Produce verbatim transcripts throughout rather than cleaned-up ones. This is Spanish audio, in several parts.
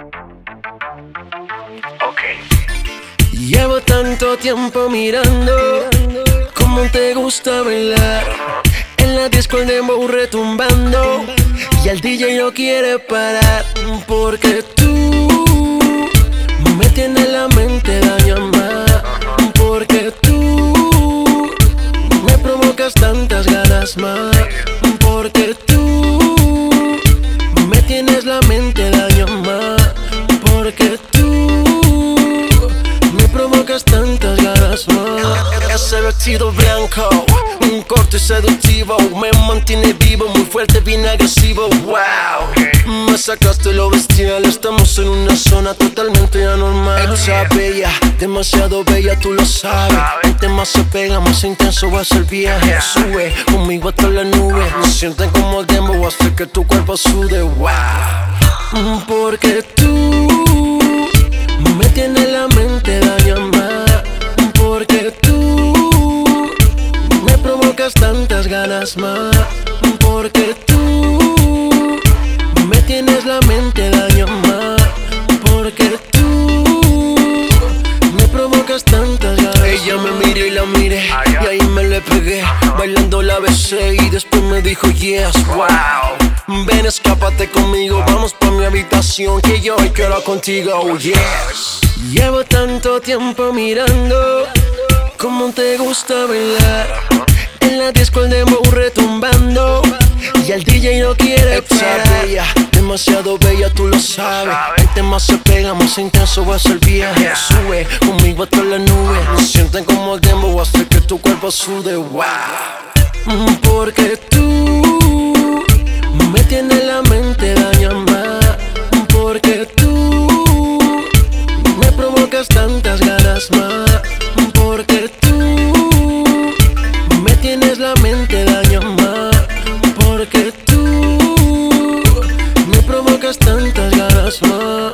Okay. Llevo tanto tiempo mirando cómo te gusta bailar. En la disco el dembow retumbando y el D J no quiere parar. Porque tú me tienes la mente dañada más. Porque tú me provocas tantas ganas más. Porque tú me tienes la mente dañada más. Porque tú me provocas tantas ganas más. Ese vestido blanco, un corte seductivo, me mantiene vivo, muy fuerte, bien agresivo. Wow, me sacaste lo bestial, estamos en una zona totalmente anormal. Esa bella, demasiado bella, tú lo sabes. Entre más se pega, más intenso va a ser el viaje. Sube conmigo hasta la nube, me sienten como el dembow, hace que tu cuerpo sude. Wow, porque tú me tienes la mente dañada más. Porque tú me provocas tantas ganas más. Porque tú me tienes la mente dañada más. Porque tú me provocas tantas ganas. Ella me miró y la miré y ahí me le pegué. Bailando la besé y después me dijo yes. Wow, ven, escápate conmigo, vamos pa' mi habitación, que yo hoy quiero contigo, oh yes. Llevo tanto tiempo mirando cómo te gusta bailar. En la disco el dembow retumbando y el D J no quiere parar. Esa bella, demasiado bella, tú lo sabes. Entre más se pega, más intenso va a ser el viaje. Sube conmigo hasta la nube, me sienten como el dembow, hace que tu cuerpo sude. Wow, porque tú me tienes la mente dañada más. Porque tú me provocas tantas ganas más. Porque tú me tienes la mente dañada más. Porque tú me provocas tantas ganas más.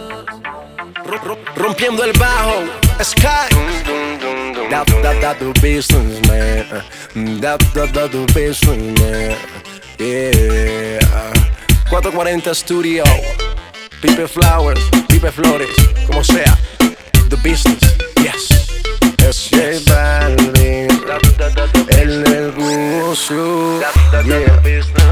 Rompiendo el bajo, Sky. That, that, that the business, man. That, that, that the business, man. Yeah. cuatro cuarenta Studio, Pipe Flowers, Pipe Flores, como sea. The business, yes. Es J Balvin, el negocio, yeah.